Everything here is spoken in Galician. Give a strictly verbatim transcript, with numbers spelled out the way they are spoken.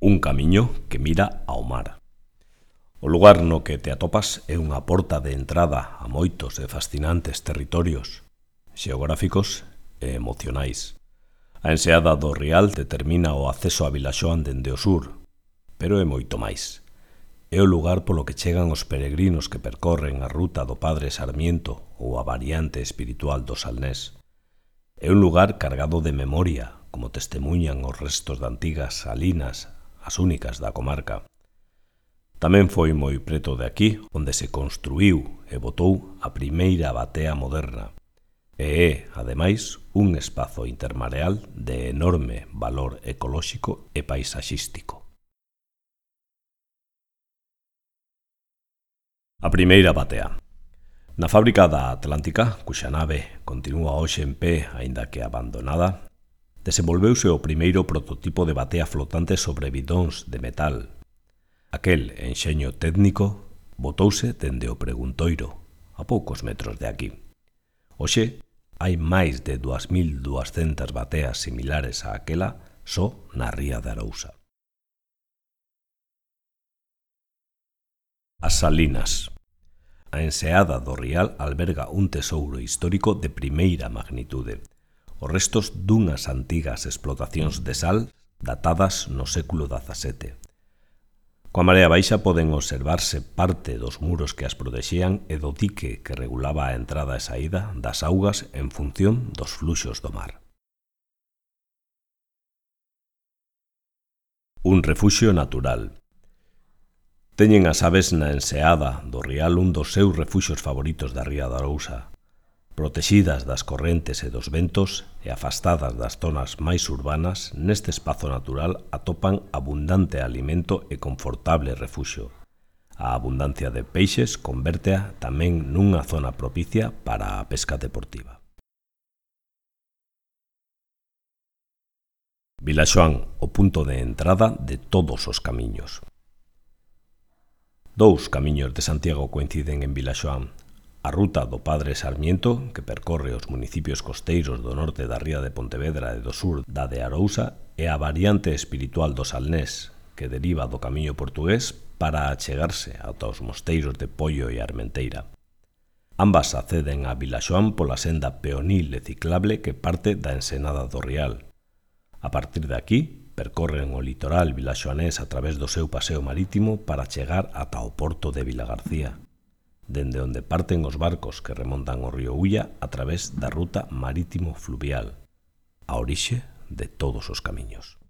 Un camiño que mira ao mar. O lugar no que te atopas é unha porta de entrada a moitos e fascinantes territorios xeográficos e emocionais. A enseada do Rial determina o acceso a Vilaxoán dende o sur, pero é moito máis. É o lugar polo que chegan os peregrinos que percorren a ruta do Padre Sarmiento ou a variante espiritual do Salnés. É un lugar cargado de memoria, como testemunhan os restos de antigas salinas, as únicas da comarca. Tamén foi moi preto de aquí onde se construíu e botou a primeira batea moderna, e é, ademais, un espazo intermareal de enorme valor ecolóxico e paisaxístico. A primeira batea. Na fábrica da Atlántica, cuxa nave continúa hoxe en pé, aínda que abandonada, desenvolveuse o primeiro prototipo de batea flotante sobre bidóns de metal. Aquel enxeño técnico botouse dende o preguntoiro, a poucos metros de aquí. Hoxe, hai máis de dúas mil duascentas bateas similares a aquela só na ría de Arousa. As salinas. A enseada do Rial alberga un tesouro histórico de primeira magnitude, os restos dunhas antigas explotacións de sal datadas no século dezasete. Coa marea baixa poden observarse parte dos muros que as protexían e do dique que regulaba a entrada e saída das augas en función dos fluxos do mar. Un refuxio natural. Teñen as aves na enseada do Rial un dos seus refuxios favoritos da ría de Arousa. Protexidas das correntes e dos ventos e afastadas das zonas máis urbanas, neste espazo natural atopan abundante alimento e confortable refuxio. A abundancia de peixes convértea tamén nunha zona propicia para a pesca deportiva. Vilaxoán, o punto de entrada de todos os camiños. Dous camiños de Santiago coinciden en Vilaxoán. A ruta do Padre Sarmiento, que percorre os municipios costeiros do norte da ría de Pontevedra e do sur da de Arousa, e a variante espiritual do Salnés, que deriva do camiño portugués para achegarse ata os mosteiros de Poio e Armenteira. Ambas acceden a Vilaxoán pola senda peonil e ciclable que parte da ensenada do Rial. A partir de aquí, percorren o litoral vilaxoanés a través do seu paseo marítimo para chegar ata o porto de Vilagarcía, dende onde parten os barcos que remontan o río Ulla a través da ruta marítimo-fluvial, a orixe de todos os camiños.